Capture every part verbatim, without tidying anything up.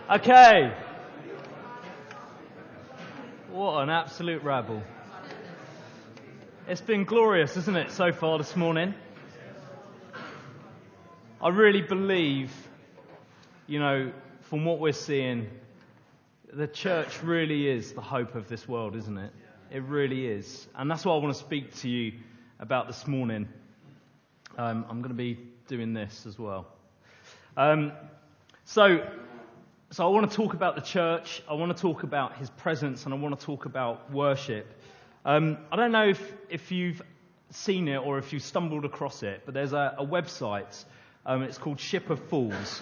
Okay. What an absolute rabble. It's been glorious, isn't it, so far this morning? I really believe, you know, from what we're seeing, the church really is the hope of this world, isn't it? It really is. And that's what I want to speak to you about this morning. Um, I'm going to be doing this as well. Um, so, so I want to talk about the church. I want to talk about his presence, and I want to talk about worship. Um, I don't know if, if you've seen it or if you've stumbled across it, but there's a, a website. Um, it's called Ship of Fools.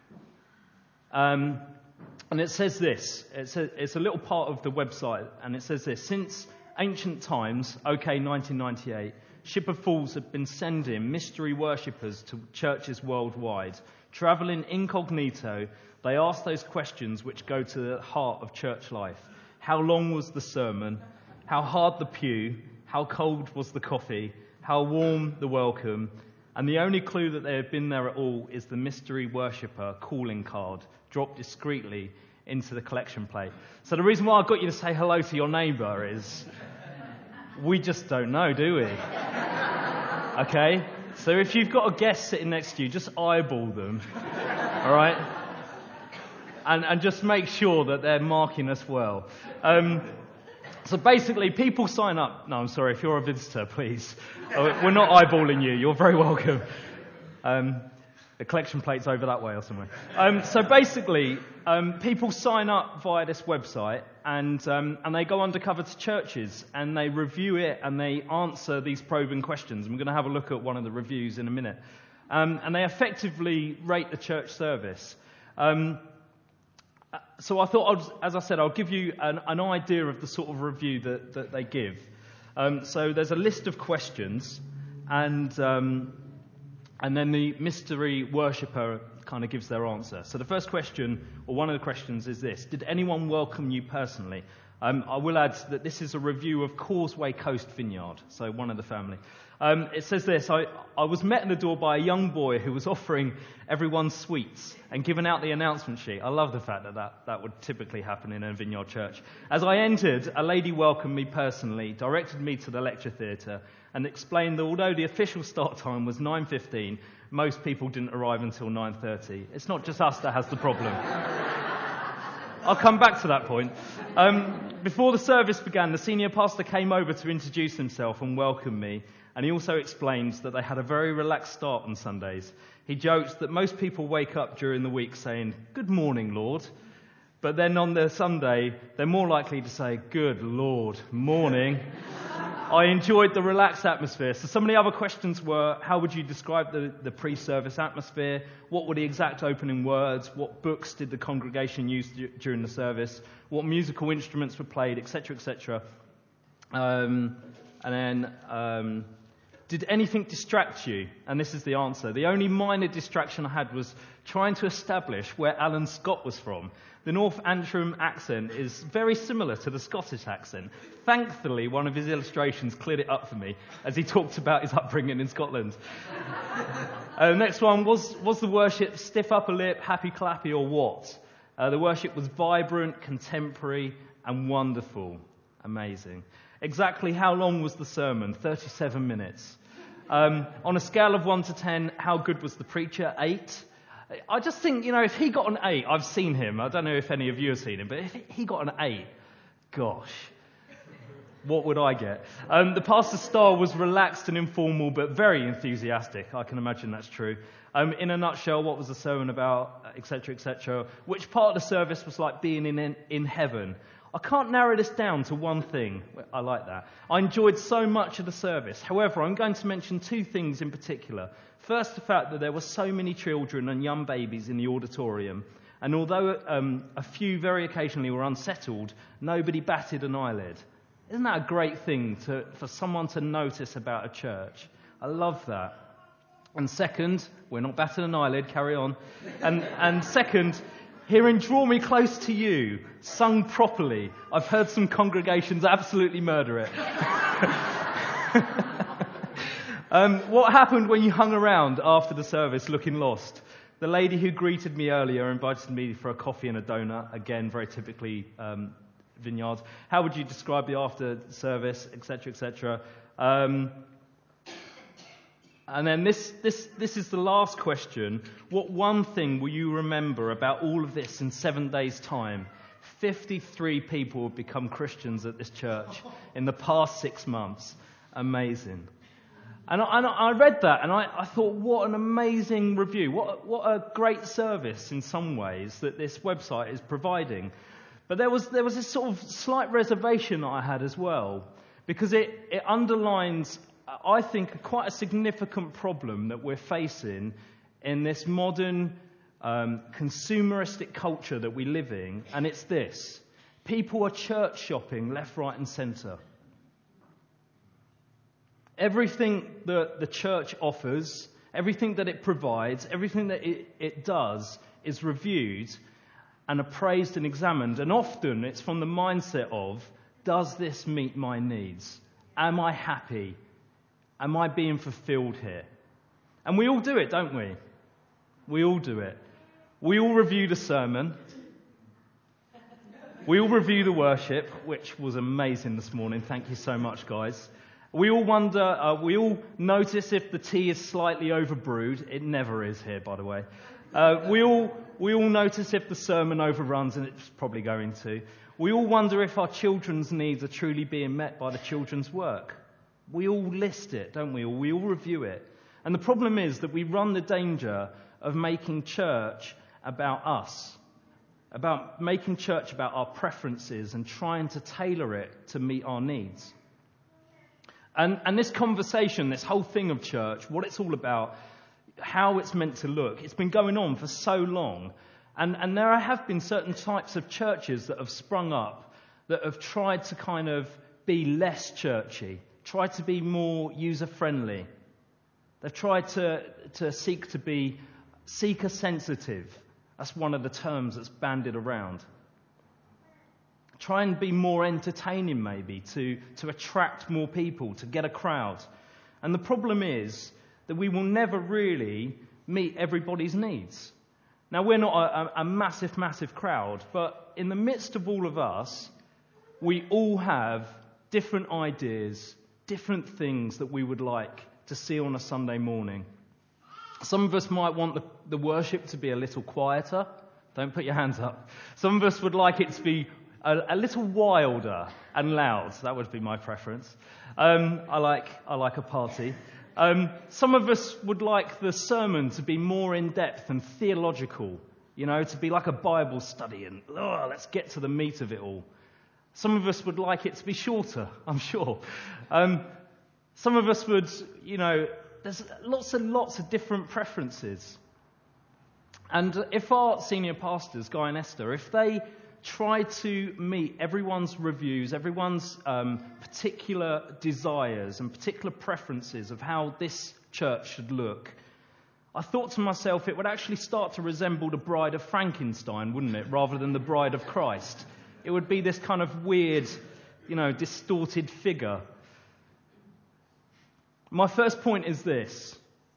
Um, and it says this. It's a, it's a little part of the website, and it says this. Since ancient times, okay, nineteen ninety-eight, Ship of Fools have been sending mystery worshippers to churches worldwide. Travelling incognito, they ask those questions which go to the heart of church life. How long was the sermon? How hard the pew? How cold was the coffee? How warm the welcome? And the only clue that they have been there at all is the mystery worshipper calling card dropped discreetly into the collection plate. So the reason why I got you to say hello to your neighbour is we just don't know, do we? Okay? So if you've got a guest sitting next to you, just eyeball them. All right? And, and just make sure that they're marking us well. Um, so basically, people sign up. No, I'm sorry, if you're a visitor, please. We're not eyeballing you. You're very welcome. Um, the collection plate's over that way or somewhere. Um, so basically, um, people sign up via this website, and um, and they go undercover to churches, and they review it, and they answer these probing questions. And we're going to have a look at one of the reviews in a minute. Um, and they effectively rate the church service. Um, so I thought, I'd, as I said, I'll give you an, an idea of the sort of review that, that they give. Um, so there's a list of questions, and um, and then the mystery worshipper kind of gives their answer. So the first question, or one of the questions, is this: did anyone welcome you personally? Um, I will add that this is a review of Causeway Coast Vineyard, so one of the family. Um, it says this: I, I was met at the door by a young boy who was offering everyone sweets and giving out the announcement sheet. I love the fact that, that that would typically happen in a Vineyard church. As I entered, a lady welcomed me personally, directed me to the lecture theatre, and explained that although the official start time was nine fifteen, most people didn't arrive until nine thirty. It's not just us that has the problem. I'll come back to that point. Um, before the service began, the senior pastor came over to introduce himself and welcome me, and he also explained that they had a very relaxed start on Sundays. He joked that most people wake up during the week saying, "Good morning, Lord," but then on the Sunday, they're more likely to say, "Good Lord, morning." I enjoyed the relaxed atmosphere. So some of the other questions were, how would you describe the, the pre-service atmosphere? What were the exact opening words? What books did the congregation use d- during the service? What musical instruments were played, et cetera, et cetera. Um, and then, um, did anything distract you? And this is the answer. The only minor distraction I had was trying to establish where Alan Scott was from. The North Antrim accent is very similar to the Scottish accent. Thankfully, one of his illustrations cleared it up for me as he talked about his upbringing in Scotland. uh, next one, was, was the worship stiff upper lip, happy clappy, or what? Uh, the worship was vibrant, contemporary, and wonderful. Amazing. Exactly how long was the sermon? thirty-seven minutes. Um, on a scale of one to ten, how good was the preacher? Eight. I just think, you know, if he got an eight, I've seen him. I don't know if any of you have seen him, but if he got an eight, gosh, what would I get? Um, the pastor's style was relaxed and informal, but very enthusiastic. I can imagine that's true. Um, in a nutshell, what was the sermon about, et cetera, et cetera. Which part of the service was like being in in heaven? I can't narrow this down to one thing. I like that. I enjoyed so much of the service. However, I'm going to mention two things in particular. First, the fact that there were so many children and young babies in the auditorium. And although um, a few very occasionally were unsettled, nobody batted an eyelid. Isn't that a great thing to, for someone to notice about a church? I love that. And second, we're not batting an eyelid, carry on. And, and second, hearing Draw Me Close to You sung properly. I've heard some congregations absolutely murder it. um, what happened when you hung around after the service looking lost? The lady who greeted me earlier invited me for a coffee and a donut. Again, very typically um, Vineyards. How would you describe the after service, et cetera, et cetera? Um, and then this, this, this is the last question. What one thing will you remember about all of this in seven days' time? fifty-three people have become Christians at this church in the past six months. Amazing. And I, and I read that and I, I thought, what an amazing review. What, what a great service in some ways that this website is providing. But there was there was this sort of slight reservation that I had as well, because it, it underlines, I think, quite a significant problem that we're facing in this modern um, consumeristic culture that we live in, and it's this. People are church shopping left, right and centre. Everything that the church offers, everything that it provides, everything that it, it does is reviewed and appraised and examined. And often it's from the mindset of, does this meet my needs? Am I happy? Am I being fulfilled here? And we all do it, don't we? We all do it. We all review the sermon. We all review the worship, which was amazing this morning. Thank you so much, guys. We all wonder, uh, we all notice if the tea is slightly overbrewed. It never is here, by the way. Uh, we all we all notice if the sermon overruns, and it's probably going to. We all wonder if our children's needs are truly being met by the children's work. We all list it, don't we? Or we all review it. And the problem is that we run the danger of making church about us, about making church about our preferences and trying to tailor it to meet our needs. And, and this conversation, this whole thing of church, what it's all about, how it's meant to look, it's been going on for so long. And, and there have been certain types of churches that have sprung up that have tried to kind of be less churchy, tried to be more user-friendly. They've tried to, to seek to be seeker-sensitive. That's one of the terms that's bandied around. Try and be more entertaining, maybe, to, to attract more people, to get a crowd. And the problem is that we will never really meet everybody's needs. Now, we're not a, a massive, massive crowd, but in the midst of all of us, we all have different ideas, different things that we would like to see on a Sunday morning. Some of us might want the, the worship to be a little quieter. Don't put your hands up. Some of us would like it to be A, a little wilder and loud. That would be my preference. Um, I like I like a party. Um, some of us would like the sermon to be more in depth and theological. You know, to be like a Bible study and oh, let's get to the meat of it all. Some of us would like it to be shorter. I'm sure. Um, some of us would, you know, there's lots and lots of different preferences. And if our senior pastors, Guy and Esther, if they try to meet everyone's reviews, everyone's um, particular desires and particular preferences of how this church should look, I thought to myself it would actually start to resemble the Bride of Frankenstein, wouldn't it, rather than the Bride of Christ. It would be this kind of weird, you know, distorted figure. My first point is this.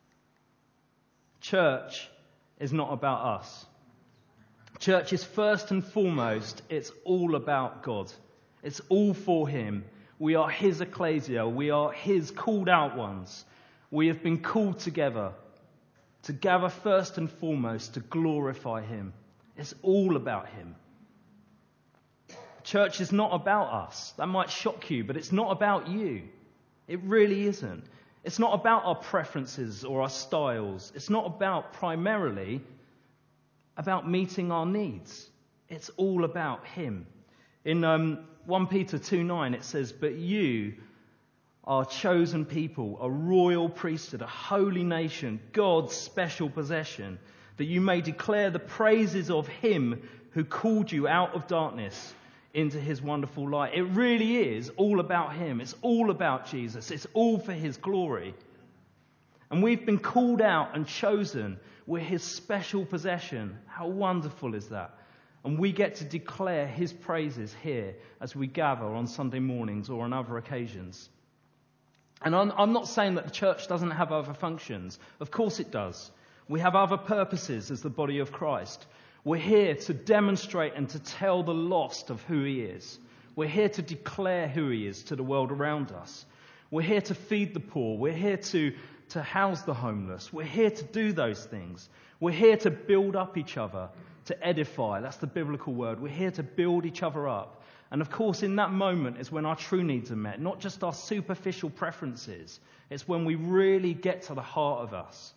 Church is not about us. Church is first and foremost, it's all about God. It's all for Him. We are His ecclesia. We are His called out ones. We have been called together to gather first and foremost to glorify Him. It's all about Him. Church is not about us. That might shock you, but it's not about you. It really isn't. It's not about our preferences or our styles. It's not about primarily about meeting our needs. It's all about Him. In um, First Peter two nine it says, "But you are a chosen people, a royal priesthood, a holy nation, God's special possession, that you may declare the praises of Him who called you out of darkness into His wonderful light." It really is all about Him. It's all about Jesus. It's all for His glory. And we've been called out and chosen. We're His special possession. How wonderful is that? And we get to declare His praises here as we gather on Sunday mornings or on other occasions. And I'm, I'm not saying that the church doesn't have other functions. Of course it does. We have other purposes as the body of Christ. We're here to demonstrate and to tell the lost of who he is. We're here to declare who he is to the world around us. We're here to feed the poor. We're here to, to house the homeless. We're here to do those things. We're here to build up each other, to edify. That's the biblical word. We're here to build each other up. And of course, in that moment is when our true needs are met, not just our superficial preferences. It's when we really get to the heart of us.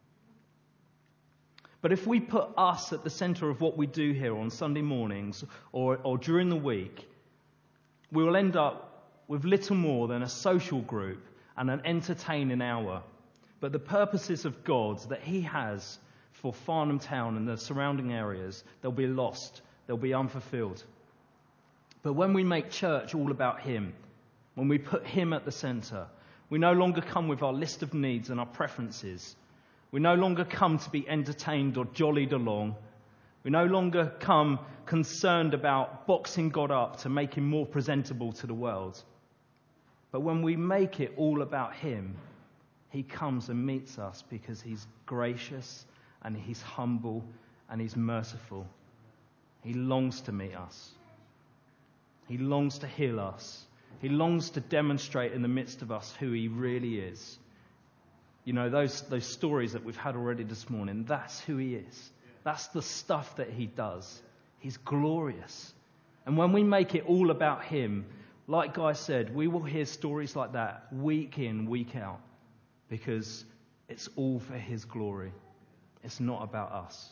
But if we put us at the centre of what we do here on Sunday mornings or, or during the week, we will end up with little more than a social group and an entertaining hour. But the purposes of God that he has for Farnham Town and the surrounding areas, they'll be lost. They'll be unfulfilled. But when we make church all about him, when we put him at the centre, we no longer come with our list of needs and our preferences. We no longer come to be entertained or jollied along. We no longer come concerned about boxing God up to make him more presentable to the world. But when we make it all about him, he comes and meets us because he's gracious and he's humble and he's merciful. He longs to meet us. He longs to heal us. He longs to demonstrate in the midst of us who he really is. You know, those those stories that we've had already this morning, that's who he is. That's the stuff that he does. He's glorious. And when we make it all about him, like Guy said, we will hear stories like that week in, week out, because it's all for his glory. It's not about us.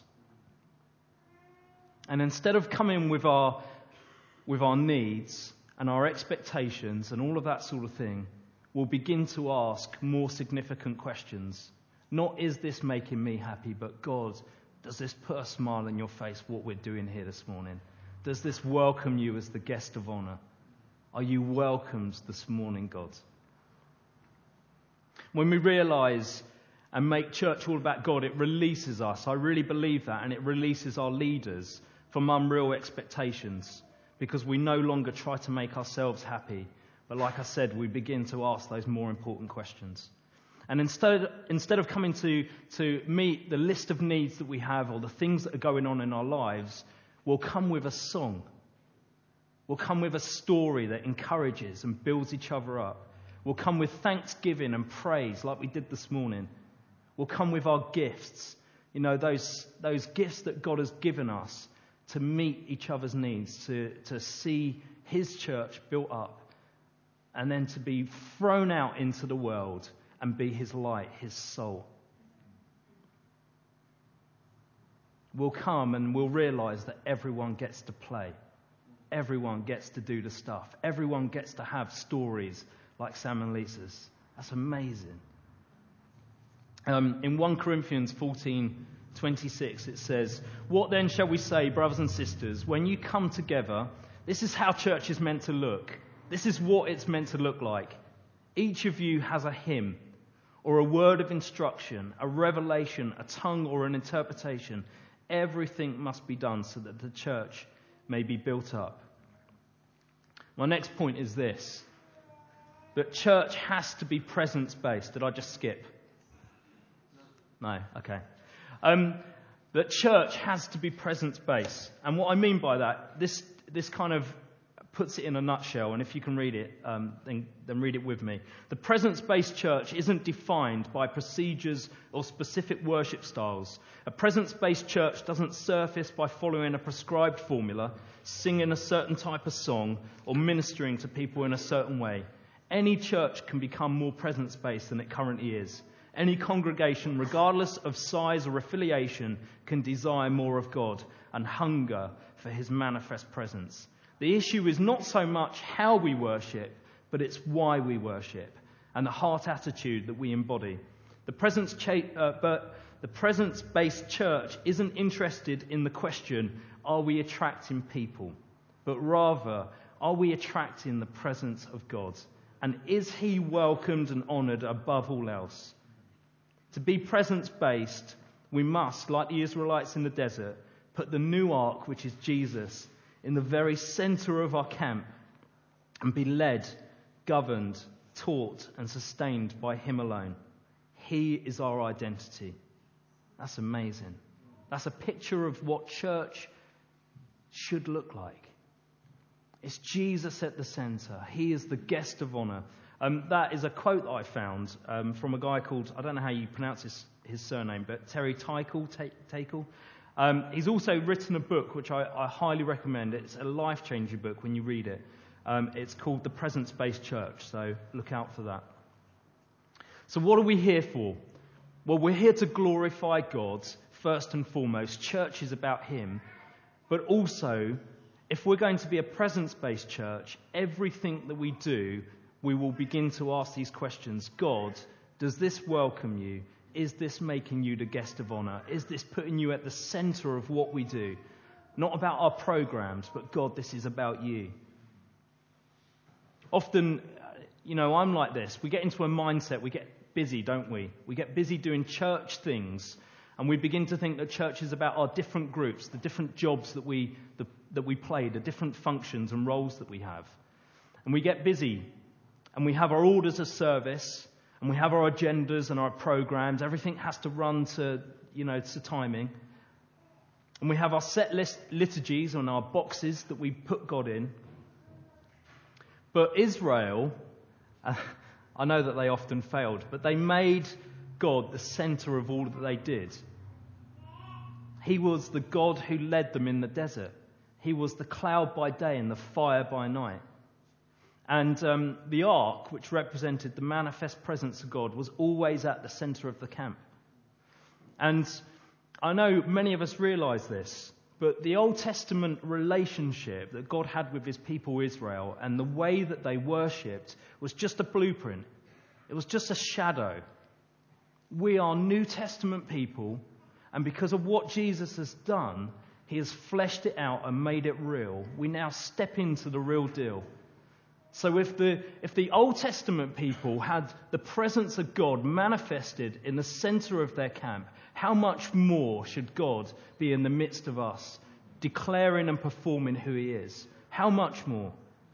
And instead of coming with our with our needs and our expectations and all of that sort of thing, we'll begin to ask more significant questions. Not, is this making me happy, but God, does this put a smile on your face, what we're doing here this morning? Does this welcome you as the guest of honor? Are you welcomed this morning, God? When we realize and make church all about God, it releases us. I really believe that. And it releases our leaders from unreal expectations, because we no longer try to make ourselves happy. But like I said, we begin to ask those more important questions. And instead, instead of coming to, to meet the list of needs that we have or the things that are going on in our lives, we'll come with a song. We'll come with a story that encourages and builds each other up. We'll come with thanksgiving and praise like we did this morning. We'll come with our gifts. You know, those, those gifts that God has given us to meet each other's needs, to, to see his church built up, and then to be thrown out into the world and be his light, his soul. We'll come and we'll realize that everyone gets to play. Everyone gets to do the stuff. Everyone gets to have stories like Sam and Lisa's. That's amazing. Um, in First Corinthians fourteen twenty-six, it says, "What then shall we say, brothers and sisters, when you come together?" This is how church is meant to look. This is what it's meant to look like. Each of you has a hymn or a word of instruction, a revelation, a tongue or an interpretation. Everything must be done so that the church may be built up. My next point is this: that church has to be presence-based. Did I just skip? No? Okay. Um, that church has to be presence-based. And what I mean by that, this this kind of puts it in a nutshell, and if you can read it, um, then, then read it with me. The presence-based church isn't defined by procedures or specific worship styles. A presence-based church doesn't surface by following a prescribed formula, singing a certain type of song, or ministering to people in a certain way. Any church can become more presence-based than it currently is. Any congregation, regardless of size or affiliation, can desire more of God and hunger for his manifest presence. The issue is not so much how we worship, but it's why we worship and the heart attitude that we embody. The presence, cha- uh, but the presence-based church isn't interested in the question, are we attracting people? But rather, are we attracting the presence of God? And is he welcomed and honoured above all else? To be presence-based, we must, like the Israelites in the desert, put the new ark, which is Jesus, in the very centre of our camp and be led, governed, taught and sustained by him alone. He is our identity. That's amazing. That's a picture of what church should look like. It's Jesus at the center. He is the guest of honor. Um, that is a quote that I found um, from a guy called, I don't know how you pronounce his, his surname, but Terry Teichle. Teichle. Um, he's also written a book which I, I highly recommend. It's a life-changing book when you read it. Um, it's called The Presence-Based Church, so look out for that. So what are we here for? Well, we're here to glorify God first and foremost. Church is about Him. But also, if we're going to be a presence-based church, everything that we do, we will begin to ask these questions. God, does this welcome you? Is this making you the guest of honor? Is this putting you at the center of what we do? Not about our programs, but God, this is about you. Often, you know, I'm like this. We get into a mindset, we get busy, don't we? We get busy doing church things, and we begin to think that church is about our different groups, the different jobs that we the, that we play, the different functions and roles that we have. And we get busy, and we have our orders of service, and we have our agendas and our programs. Everything has to run to, you know, to timing. And we have our set list liturgies and our boxes that we put God in. But Israel, uh, I know that they often failed, but they made God the center of all that they did. He was the God who led them in the desert. He was the cloud by day and the fire by night. And um, the ark, which represented the manifest presence of God, was always at the center of the camp. And I know many of us realize this, but the Old Testament relationship that God had with his people Israel and the way that they worshipped was just a blueprint. It was just a shadow. We are New Testament people, and because of what Jesus has done, he has fleshed it out and made it real. We now step into the real deal. So if the if the Old Testament people had the presence of God manifested in the center of their camp, how much more should God be in the midst of us, declaring and performing who he is? How much more?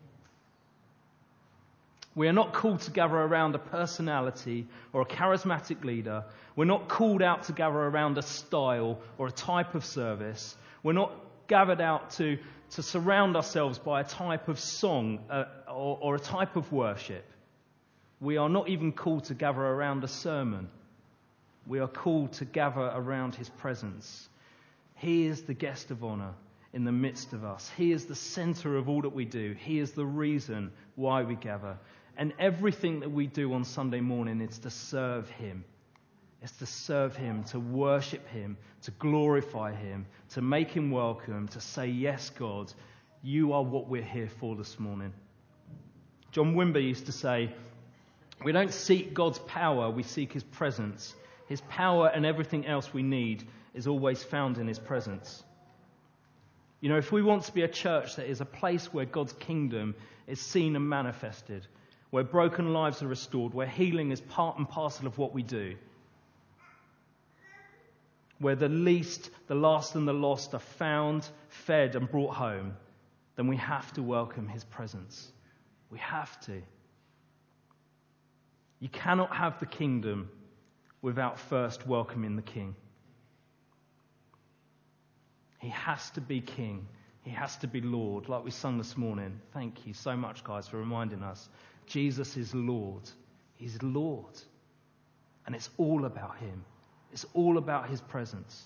We are not called to gather around a personality or a charismatic leader. We're not called out to gather around a style or a type of service. We're not gathered out to, to surround ourselves by a type of song uh, or, or a type of worship. We are not even called to gather around a sermon. We are called to gather around his presence. He is the guest of honor in the midst of us. He is the center of all that we do. He is the reason why we gather. And everything that we do on Sunday morning is to serve him. It's to serve him, to worship him, to glorify him, to make him welcome, to say, yes, God, you are what we're here for this morning. John Wimber used to say, we don't seek God's power, we seek his presence. His power and everything else we need is always found in his presence. You know, if we want to be a church that is a place where God's kingdom is seen and manifested, where broken lives are restored, where healing is part and parcel of what we do, where the least, the last and the lost are found, fed and brought home, then we have to welcome his presence. We have to. You cannot have the kingdom without first welcoming the king. He has to be king. He has to be Lord, like we sung this morning. Thank you so much, guys, for reminding us. Jesus is Lord. He's Lord. And it's all about him. It's all about his presence.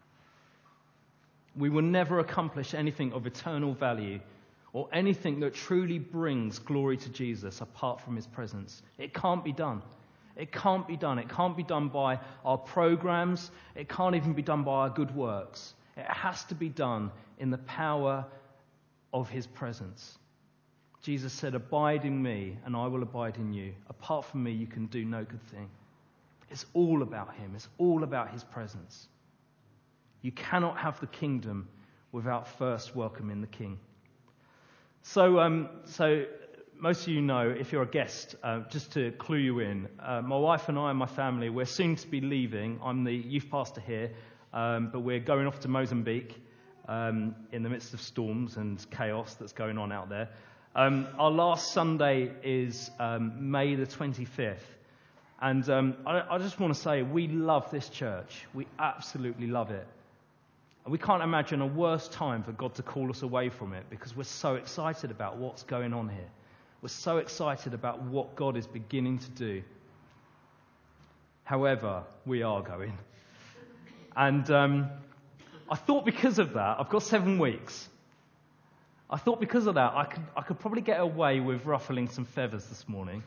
We will never accomplish anything of eternal value or anything that truly brings glory to Jesus apart from his presence. It can't be done. It can't be done. It can't be done by our programs. It can't even be done by our good works. It has to be done in the power of his presence. Jesus said, abide in me and I will abide in you. Apart from me, you can do no good thing. It's all about him. It's all about his presence. You cannot have the kingdom without first welcoming the king. So, um, so most of you know, if you're a guest, uh, just to clue you in, uh, my wife and I and my family, we're soon to be leaving. I'm the youth pastor here, um, but we're going off to Mozambique um, in the midst of storms and chaos that's going on out there. Um, our last Sunday is um, May the twenty-fifth. And um, I, I just want to say, we love this church. We absolutely love it. And we can't imagine a worse time for God to call us away from it, because we're so excited about what's going on here. We're so excited about what God is beginning to do. However, we are going. And um, I thought because of that, I've got seven weeks. I thought because of that, I could I could probably get away with ruffling some feathers this morning.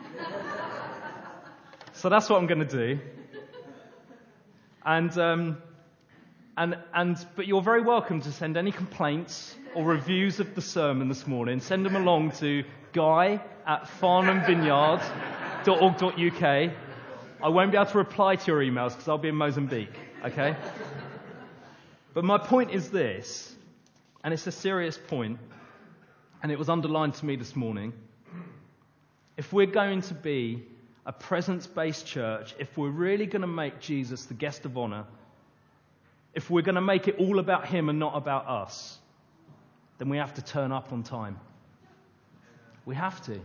So that's what I'm going to do. And um, and and but you're very welcome to send any complaints or reviews of the sermon this morning. Send them along to guy at farnham vineyard dot org dot U K. I won't be able to reply to your emails because I'll be in Mozambique, okay? But my point is this, and it's a serious point, and it was underlined to me this morning. If we're going to be a presence-based church, if we're really going to make Jesus the guest of honor, if we're going to make it all about him and not about us, then we have to turn up on time. We have to.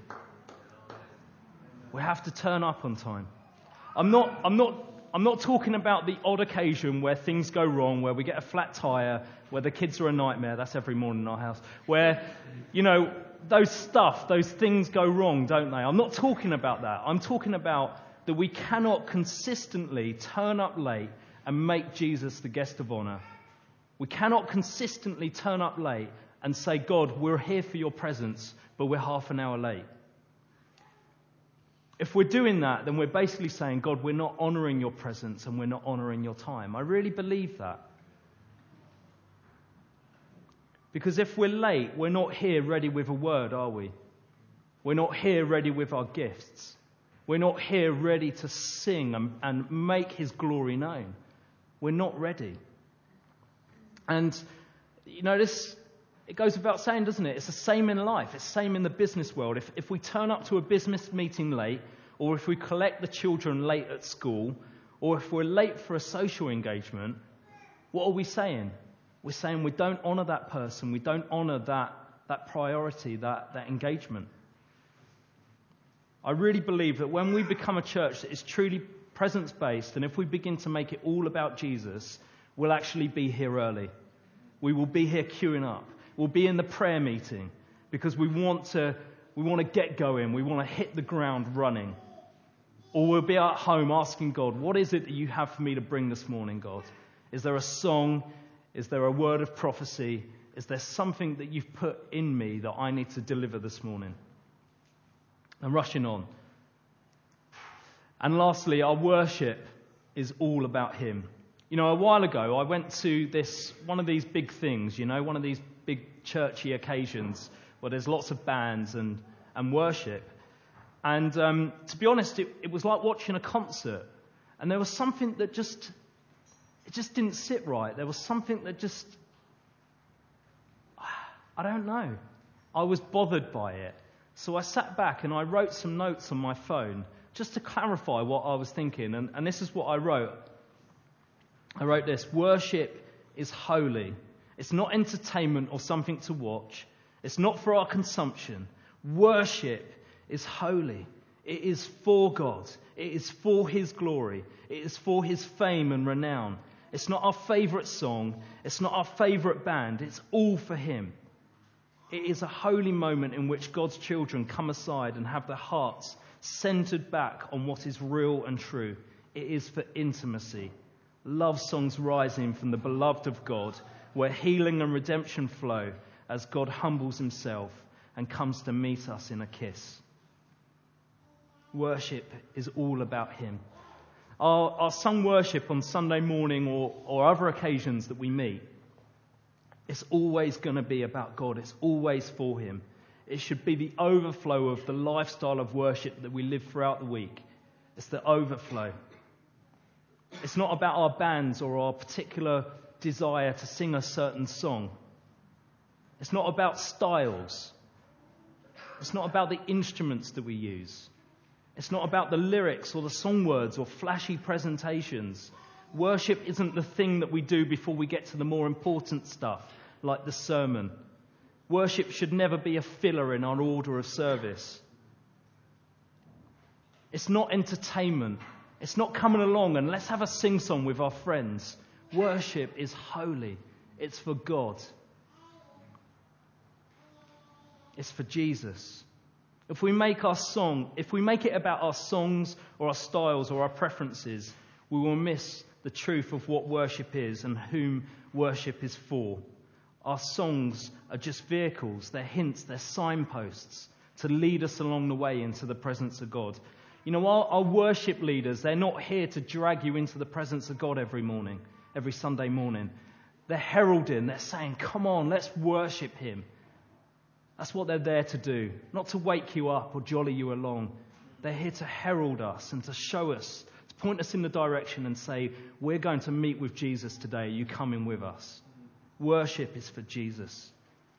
We have to turn up on time. I'm not, I'm not, I'm not talking about the odd occasion where things go wrong, where we get a flat tire, where the kids are a nightmare. That's every morning in our house. Where, you know, those stuff, those things go wrong, don't they? I'm not talking about that. I'm talking about that we cannot consistently turn up late and make Jesus the guest of honor. We cannot consistently turn up late and say, God, we're here for your presence, but we're half an hour late. If we're doing that, then we're basically saying, God, we're not honouring your presence and we're not honouring your time. I really believe that. Because if we're late, we're not here ready with a word, are we? We're not here ready with our gifts. We're not here ready to sing and, and make his glory known. We're not ready. And, you know, this... It goes without saying, doesn't it? It's the same in life. It's the same in the business world. If if we turn up to a business meeting late, or if we collect the children late at school, or if we're late for a social engagement, what are we saying? We're saying we don't honour that person. We don't honour that, that priority, that, that engagement. I really believe that when we become a church that is truly presence-based, and if we begin to make it all about Jesus, we'll actually be here early. We will be here queuing up. We'll be in the prayer meeting because we want to we want to get going. We want to hit the ground running. Or we'll be at home asking God, what is it that you have for me to bring this morning, God? Is there a song? Is there a word of prophecy? Is there something that you've put in me that I need to deliver this morning? I'm rushing on. And lastly, our worship is all about him. You know, a while ago, I went to this one of these big things, you know, one of these big churchy occasions where there's lots of bands and, and worship. And um, to be honest, it, it was like watching a concert. And there was something that just, it just didn't sit right. There was something that just, I don't know. I was bothered by it. So I sat back and I wrote some notes on my phone just to clarify what I was thinking. And, and this is what I wrote. I wrote this: worship is holy. It's not entertainment or something to watch. It's not for our consumption. Worship is holy. It is for God. It is for his glory. It is for his fame and renown. It's not our favourite song. It's not our favourite band. It's all for him. It is a holy moment in which God's children come aside and have their hearts centred back on what is real and true. It is for intimacy. Love songs rising from the beloved of God, where healing and redemption flow as God humbles himself and comes to meet us in a kiss. Worship is all about him. Our, our sung worship on Sunday morning or, or other occasions that we meet, it's always going to be about God. It's always for him. It should be the overflow of the lifestyle of worship that we live throughout the week. It's the overflow. It's not about our bands or our particular desire to sing a certain song. It's not about styles. It's not about the instruments that we use. It's not about the lyrics or the song words or flashy presentations. Worship isn't the thing that we do before we get to the more important stuff, like the sermon. Worship should never be a filler in our order of service. It's not entertainment. It's not coming along and let's have a sing-song with our friends. Worship is holy. It's for God. It's for Jesus. If we make our song, if we make it about our songs or our styles or our preferences, we will miss the truth of what worship is and whom worship is for. Our songs are just vehicles, they're hints, they're signposts to lead us along the way into the presence of God. You know, our, our worship leaders, they're not here to drag you into the presence of God every morning, every Sunday morning. They're heralding, they're saying, come on, let's worship him. That's what they're there to do, not to wake you up or jolly you along. They're here to herald us and to show us, to point us in the direction and say, we're going to meet with Jesus today. Are you coming with us? Worship is for Jesus.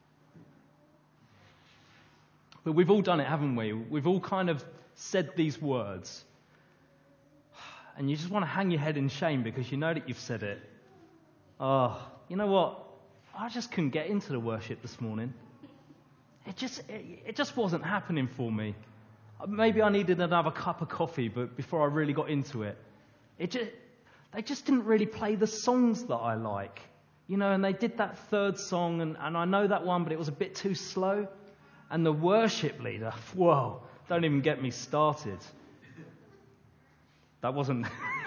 But we've all done it, haven't we? We've all kind of said these words. And you just want to hang your head in shame because you know that you've said it. Oh, you know what? I just couldn't get into the worship this morning. It just it, it just wasn't happening for me. Maybe I needed another cup of coffee, but before I really got into it, it just they just didn't really play the songs that I like, you know. And they did that third song, and, and I know that one, but it was a bit too slow. And the worship leader, whoa, don't even get me started. That wasn't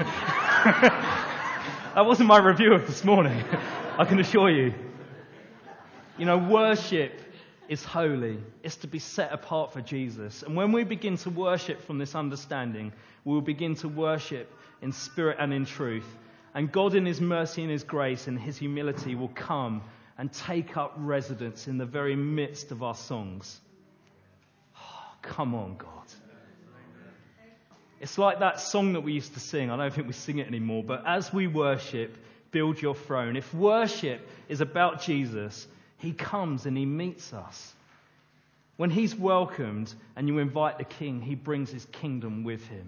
that wasn't my review of this morning. I can assure you. You know, worship is holy. It's to be set apart for Jesus. And when we begin to worship from this understanding, we will begin to worship in spirit and in truth. And God in his mercy and his grace and his humility will come and take up residence in the very midst of our songs. Oh, come on, God. It's like that song that we used to sing. I don't think we sing it anymore. But as we worship, build your throne. If worship is about Jesus, he comes and he meets us. When he's welcomed and you invite the king, he brings his kingdom with him.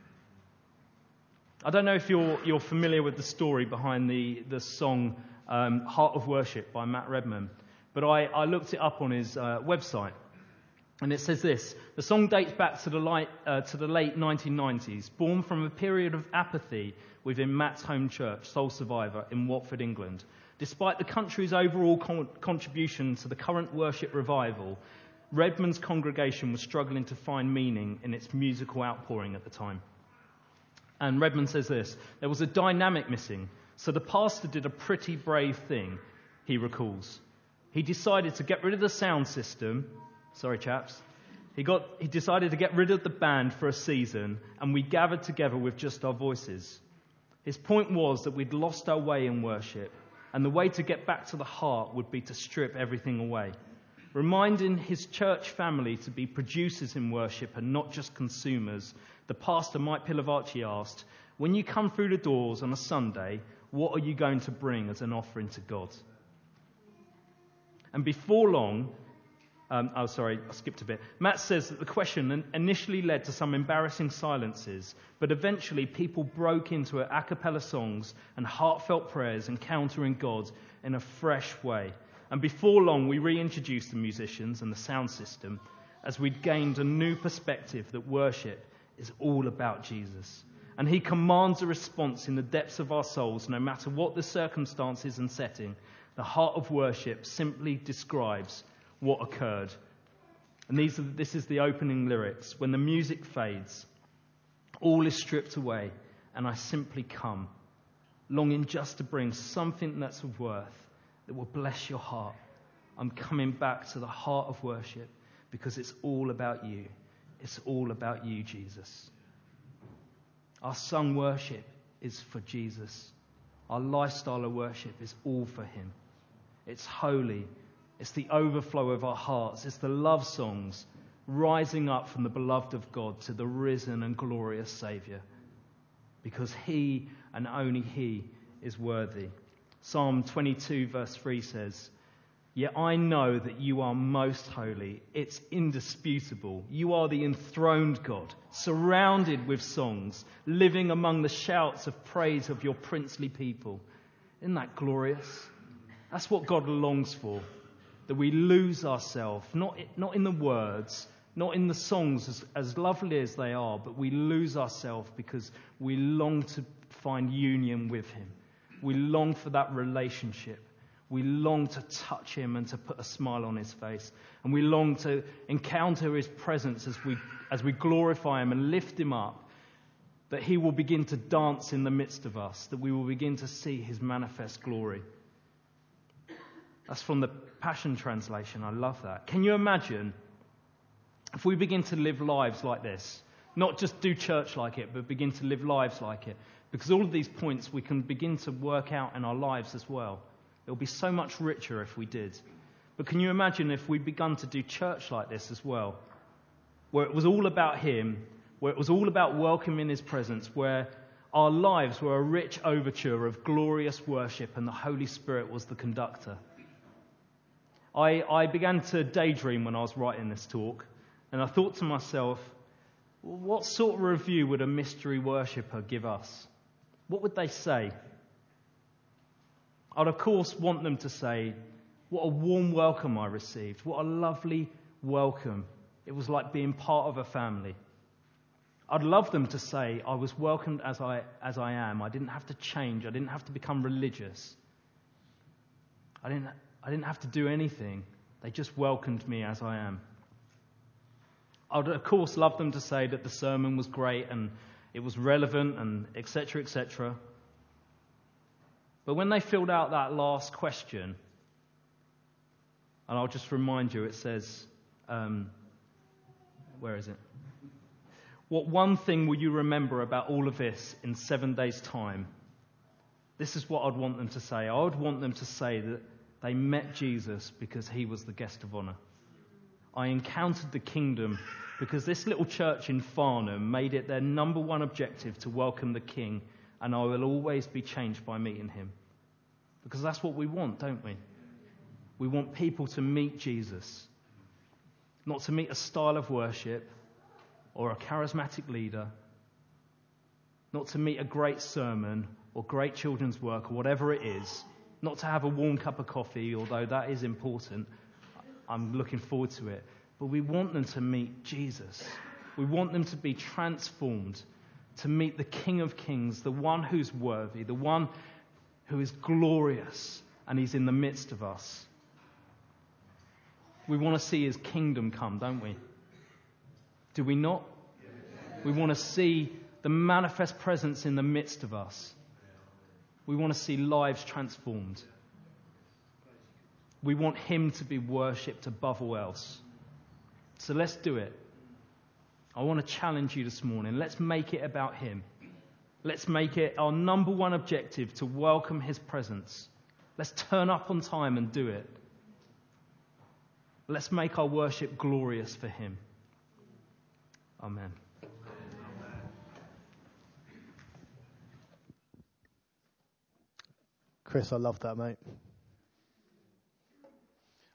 I don't know if you're you're familiar with the story behind the, the song um, Heart of Worship by Matt Redman, but I, I looked it up on his uh, website, and it says this: the song dates back to the, light, uh, to the late nineteen nineties, born from a period of apathy within Matt's home church, Soul Survivor, in Watford, England. Despite the country's overall con- contribution to the current worship revival, Redman's congregation was struggling to find meaning in its musical outpouring at the time. And Redman says this: there was a dynamic missing, so the pastor did a pretty brave thing, he recalls. He decided to get rid of the sound system. Sorry, chaps. He got he decided to get rid of the band for a season, and we gathered together with just our voices. His point was that we'd lost our way in worship, and the way to get back to the heart would be to strip everything away. Reminding his church family to be producers in worship and not just consumers, the pastor, Mike Pilavachi, asked, when you come through the doors on a Sunday, what are you going to bring as an offering to God? And before long, um, oh sorry, I skipped a bit. Matt says that the question initially led to some embarrassing silences, but eventually people broke into a cappella songs and heartfelt prayers encountering God in a fresh way. And before long, we reintroduced the musicians and the sound system as we'd gained a new perspective that worship is all about Jesus. And he commands a response in the depths of our souls, no matter what the circumstances and setting. The heart of worship simply describes what occurred. And these are, this is the opening lyrics. When the music fades, all is stripped away, and I simply come, longing just to bring something that's of worth, that will bless your heart. I'm coming back to the heart of worship because it's all about you. It's all about you, Jesus. Our sung worship is for Jesus. Our lifestyle of worship is all for him. It's holy. It's the overflow of our hearts. It's the love songs rising up from the beloved of God to the risen and glorious Saviour. Because he and only he is worthy. Psalm twenty-two verse three says, yet I know that you are most holy. It's indisputable. You are the enthroned God, surrounded with songs, living among the shouts of praise of your princely people. Isn't that glorious? That's what God longs for, that we lose ourselves, not, not in the words, Not in the songs, as, as lovely as they are, but we lose ourselves because we long to find union with him. We long for that relationship. We long to touch him and to put a smile on his face. And we long to encounter his presence as we, as we glorify him and lift him up, that he will begin to dance in the midst of us, that we will begin to see his manifest glory. That's from the Passion Translation. I love that. Can you imagine if we begin to live lives like this? Not just do church like it, but begin to live lives like it. Because all of these points we can begin to work out in our lives as well. It will be so much richer if we did. But can you imagine if we'd begun to do church like this as well? Where it was all about him, where it was all about welcoming his presence, where our lives were a rich overture of glorious worship and the Holy Spirit was the conductor. I, I began to daydream when I was writing this talk, and I thought to myself, what sort of review would a mystery worshipper give us? What would they say? I'd of course want them to say, what a warm welcome I received. What a lovely welcome. It was like being part of a family. I'd love them to say, I was welcomed as I as I am. I didn't have to change. I didn't have to become religious. I didn't I didn't have to do anything. They just welcomed me as I am. I'd of course love them to say that the sermon was great and it was relevant and et cetera, et cetera. But when they filled out that last question, and I'll just remind you, it says, um, where is it? What one thing will you remember about all of this in seven days' time? This is what I'd want them to say. I would want them to say that they met Jesus because he was the guest of honour. I encountered the kingdom because this little church in Farnham made it their number one objective to welcome the King, and I will always be changed by meeting him. Because that's what we want, don't we? We want people to meet Jesus, not to meet a style of worship or a charismatic leader, not to meet a great sermon or great children's work or whatever it is, not to have a warm cup of coffee, although that is important. I'm looking forward to it. But we want them to meet Jesus. We want them to be transformed, to meet the King of Kings, the one who's worthy, the one who is glorious, and he's in the midst of us. We want to see his kingdom come, don't we? Do we not? We want to see the manifest presence in the midst of us. We want to see lives transformed. We want him to be worshipped above all else. So let's do it. I want to challenge you this morning. Let's make it about him. Let's make it our number one objective to welcome his presence. Let's turn up on time and do it. Let's make our worship glorious for him. Amen. Chris, I love that, mate.